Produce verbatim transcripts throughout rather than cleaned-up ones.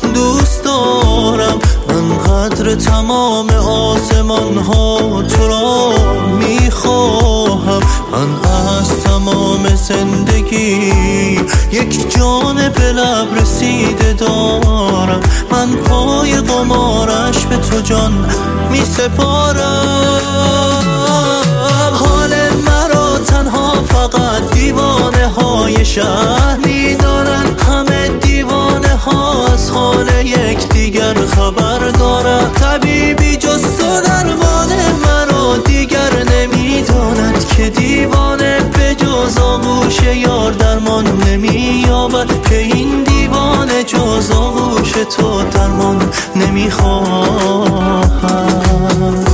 دوست دارم، انقدر تمام آسمان ها تو را میخواهم. من از تمام زندگی یک جان به لب رسیده دارم، من پای قمارش به تو جان میسپارم. حال مرا تنها فقط دیوانه های شهر میدانن، همه دیوانه ها از حال یک دیگر خبر دارد. طبیبی جز تو درمان مرا دیگر نمیداند، که دیوانه به جز آغوش یار درمان نمییابد، که این دیوانه جز آغوش تو درمان نمیخواهد.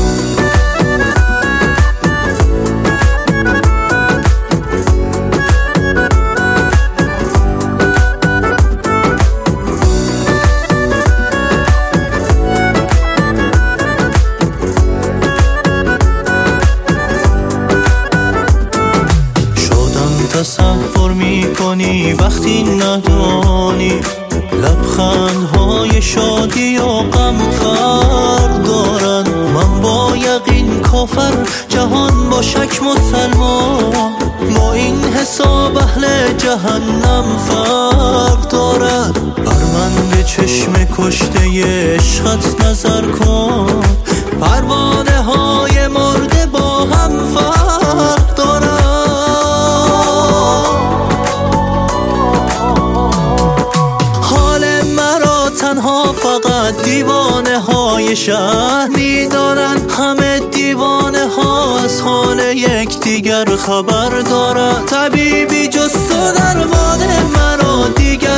تصور میکنی وقتی ندانی، لبخندهای شادی و غم فرق دارن. من با یقین کافر، جهان با شک مسلمان، با این حساب اهل جهنم فرق دارد. بر من به چشم کشته عشقت نظر کن، پروانه های مرده با هم فرق دارد. تنها فقط دیوانه های شهر میدانن، همه دیوانه ها از حال یک دیگر خبر دارد. طبیبی جز تو درمان مرا دیگر